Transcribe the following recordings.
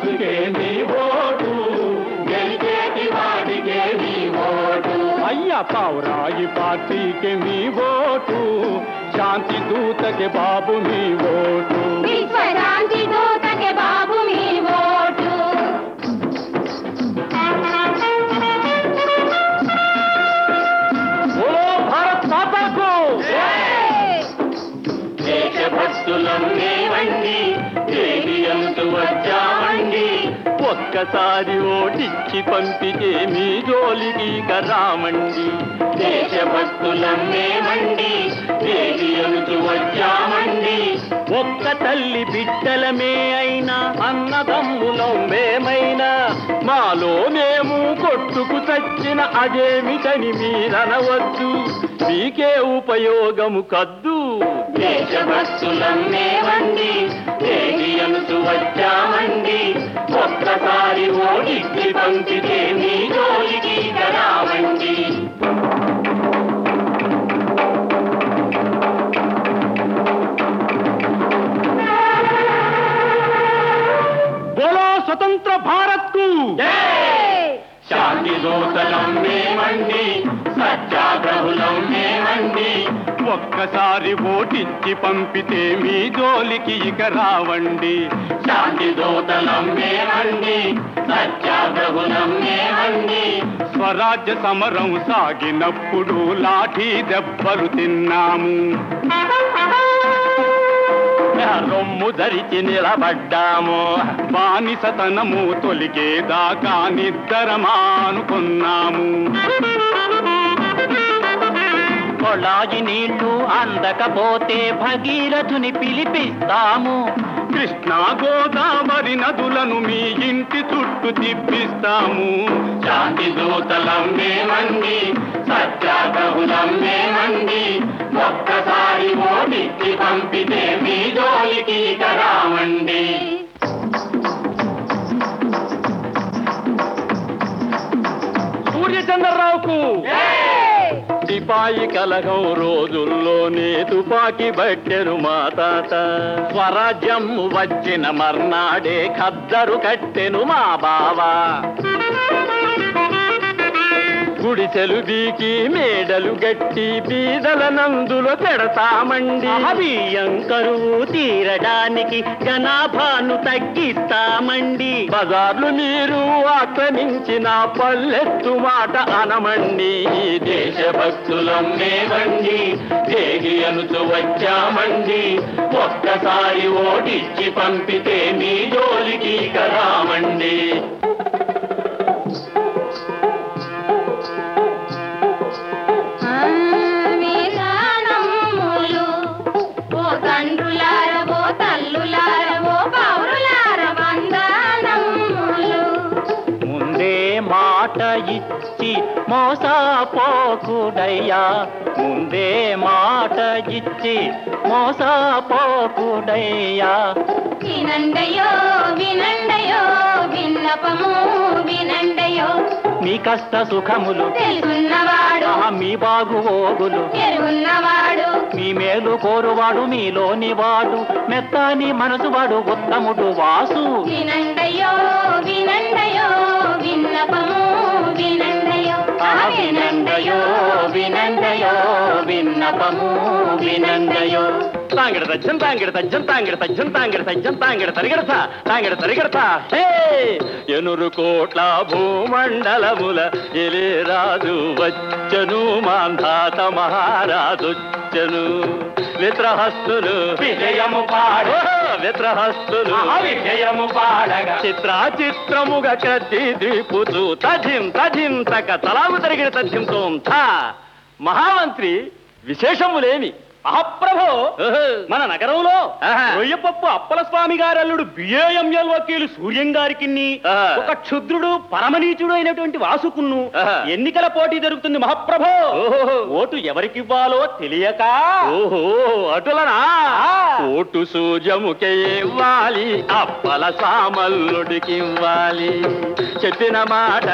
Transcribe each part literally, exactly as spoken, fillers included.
గుర్తుకే నీ ఓటు, గెలిచేటి వాడికే నీ ఓటు. అయ్యా పావురాయి పార్టీకి మీ ఓటు, శాంతి దూతకి బాబు మీ ఓటు, శాంతి దూతకి బాబు మీ ఓటు. భారత్ మాతాకు దేశభక్తులం మేమండి, దేవియంతు వచ్చామండి. ఒక్కసారి ఓటిచ్చి పంపితే మీ జోలికి కరామండి. దేశభక్తులం మేమండి, దేవియంతు వచ్చామండి. ఒక్క తల్లి బిడ్డలమే అయినా, అన్నదమ్ములం మేమైనా, మాలో మేము కొట్టుకు చచ్చిన అదేమిటని మీరనవద్దు, మీకే ఉపయోగము కద్దు. దేశభక్తులం మేమండి, దేవియంతు వచ్చామండి. ఒక్కసారి ఓటిచ్చి పంపితే మీ జోలికి కరామండి. స్వతంత్ర భారత్ కు శాంతి దూతలం మేమండి, సత్యాగ్రహులం మేమండి. ఒక్కసారి ఓటిచ్చి పంపితే మీ జోలికి ఇక రావండి. శాంతి దూతలం మేమండి, సత్యాగ్రహులం మేమండి. స్వరాజ్య సమరం సాగినప్పుడు లాఠీ దెబ్బలు తిన్నాము, రొమ్ము ధరించి నిలబడ్డాము. బానిసతనము తొలిగేదాకా నిద్దరమానుకున్నాము. కొళాయి నీళ్లు అందకపోతే భగీరథుని పిలిపిస్తాము. కృష్ణా గోదావరి నదులను మీ ఇంటి చుట్టూ తిప్పిస్తాము. శాంతి దూతలం మేమండి, సత్యాగ్రహులం మేమండి. ఒక్కసారి ఓటిచ్చి పంపితే మీ జోలికి కరామండి. సూర్యచంద్రరావుకు సిపాయి కలగం రోజుల్లోనే తుపాకి బట్టెరు మా తాత. స్వరాజ్యం వచ్చిన మర్నాడే ఖద్దరు కట్టెను మా బావా. గుడిసెలు బీకి మేడలు గట్టి బీదల నందులో పెడతామండి. బియ్యం కరువు తీరడానికి జనాభాను తగ్గిస్తామండి. బజార్లు మీరు ఆక్రమించిన పల్లెత్తు మాట అనమండి. దేశభక్తులం మేమండి, దేగి అనుచు వచ్చామండి. ఒక్కసారి ఓటిచ్చి పంపితే మీ జోలికి కరామండి. మాట ఇచ్చి మోసపోకుడయ్యా, ముందే మాట ఇచ్చి మోసపోకుడయ్యా. వినండయో వినండయో విన్నపము వినండయో. మీ కష్ట సుఖములు తెలుసున్నవాడు, మీ బాగువోగులు ఎరుగున్నవాడు, మీ మేలు కోరువాడు మీలోని వాడు, మెత్తని మనసువాడు ఉత్తముడు వాసు. వినండయో వినండయో విన్నపము వినండయో. వినండయో వినండయో విన్నపము వినండయో. తాంగిడ తజ్జం తాంగిడ తజ్జం తాంగిడ తజ్జం తాంగిడ తజ్జం తాంగిడ తరిగడతా తాంగిడ తరిగడతా. హే ఎనురు కోట్ల భూమండలముల ఎలిరాజు వచ్చను, మాంధాత మహారాజొచ్చను. విత్రహస్తులు విజయము పాడ, విత్రహస్తులు విజయము పాడగా చిత్రా చిత్రముగా కత్తి దీపుతూ తజిం తజిం తక తలాము తరిగిన తజ్జింతో మహామంత్రి విశేషములేమి. మహాప్రభో, మన నగరంలో రొయ్యపప్పు అప్పల స్వామి గారి అల్లుడు బిఏఎంఎల్ వకీలు సూర్యం గారికి ఒక క్షుద్రుడు పరమనీచుడు అయినటువంటి వాసుకున్ను ఎన్నికల పోటీ జరుగుతుంది మహాప్రభో. ఓటు ఎవరికివ్వాలో తెలియక. ఓహో అటులనా? ఓటు సూర్యముకే ఇవ్వాలి, అప్పల సామల్లుడికి ఇవ్వాలి. చెప్పిన మాట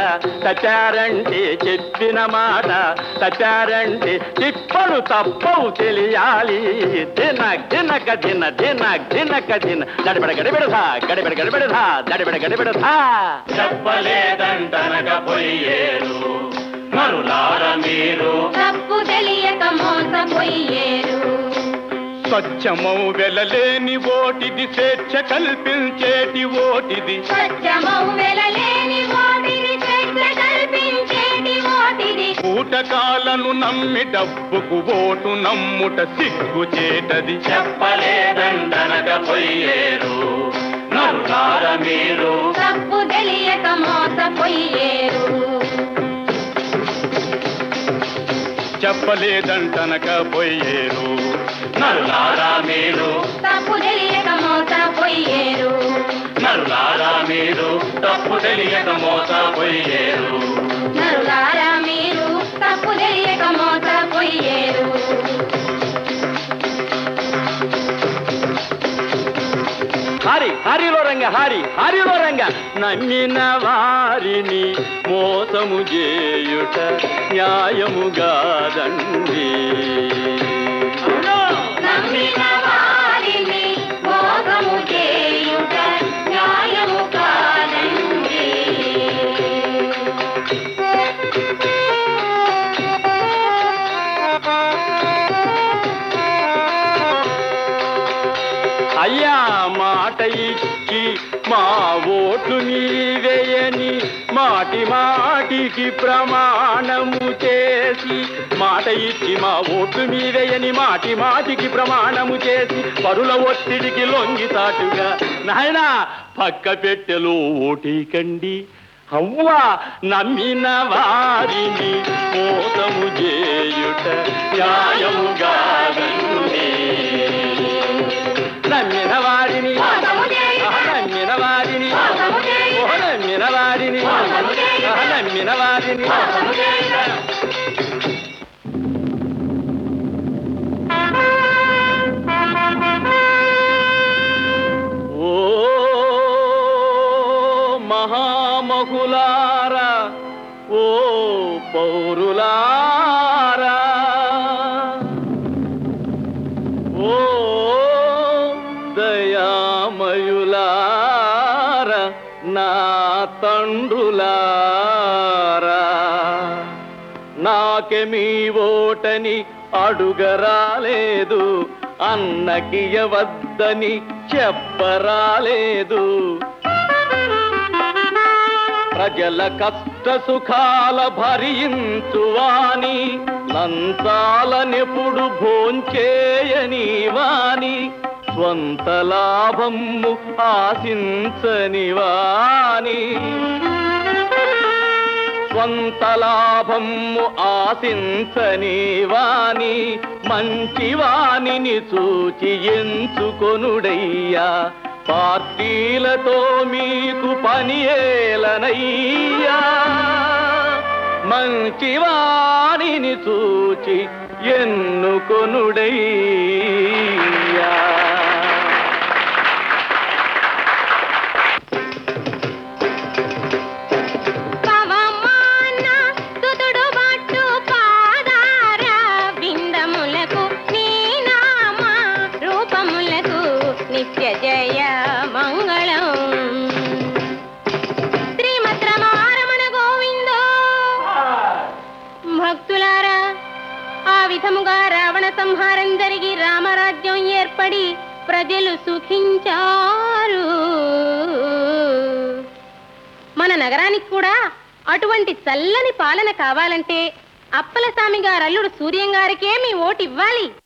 తచ్చారంటే, చెప్పిన మాట తచ్చారంటే తిప్పలు తప్పవు తెలియ చెయ్యాలి దినక్ దినక దిన దినక్ దినక దిన గడిబిడ గడిబిడధా గడిబిడ గడిబిడధా గడిబిడ గడిబిడధా చెప్పలేదంటనక పొయ్యేరు మరులార మీరు తప్పు తెలియక మోసపోయేరు స్వచ్ఛమౌ వెలలేని ఓటిది స్వేచ్ఛ కల్పించేటి ఓటిది స్వచ్ఛమౌ వెలలేని ఓటిది స్వేచ్ఛ కల్పించేటి ఓటిది కూటకాలను నమ్మి డబ్బుకు ఓటు నమ్ముట సిగ్గుచేటది చెప్పలేదంటనక పొయ్యేరు మరులార మీరు తప్పు తెలియక మోసపోయేరు చెప్పలేదంటనక పోయేరు నరులారా మీరు తప్పు తెలియక మోసపోయేరు నరులారా మీరు తప్పు తెలియక మోసపోయేరు నరులారా మీరు తప్పు తెలియక మోసపోయేరు హారి హారిలో రంగ హారి హారిలో రంగ నమ్మిన వారిని మోసము చేయుట న్యాయముగాదండి నమ్మిన వారిని మోసము చేయుట న్యాయము కాదండి అయ్యా మాట ఇచ్చి మా ఓట్లు నీవేయని మాటి మాటికి ప్రమాణము చేసి మాట ఇచ్చి మా ఓట్లు మీవేయని మాటి మాటికి ప్రమాణము చేసి పరుల ఒత్తిడికి లొంగితాటుగా నాయనా పక్క పెట్టెలో ఓటీకండి అవ్వా నమ్మిన వారిని మోసము చేయుట న్యాయముగాదండి నమ్మిన వారిని మోసము చేయుట నమ్మిన వారిని మోసము చేయుట ఓహ నమ్మిన వారిని మోసము చేయుట ఆహ నమ్మిన వారిని మోసము చేయుట ఓ మహామహులారా ఓ పౌరులారా ఓ దయామయులారా నా తండ్రులారా నాకే మీ ఓటని అడుగరాలేదు అన్నకియవద్దని చెప్పరాలేదు ప్రజల కష్ట సుఖాల భరించువాని లంచాలనెప్పుడు భోంచేయని వాని స్వంత లాభము ఆశించని వాని స్వంత లాభము ఆశించని వాని మంచి వానిని చూచి ఎంచుకొనుడయ్యా పార్టీలతో మీకు పని ఏలనయ్యా మంచి వానిని చూచి ఎన్నుకొనుడయ్యా పవమాన తుతుడు బట్టు పాదార బిందములకు నీ నామ రూపములకు నిత్య జయ మంగళం శ్రీమద్ రమారమణ గోవిందో భక్తులారా ఆ విధముగా రావణ సంహారం జరిగి రామరాజ్యం ఏర్పడి ప్రజలు సుఖించారు. మన నగరానికి కూడా అటువంటి చల్లని పాలన కావాలంటే అప్పలస్వామి గారు అల్లుడు సూర్యం గారికే మీ ఓటు ఇవ్వాలి.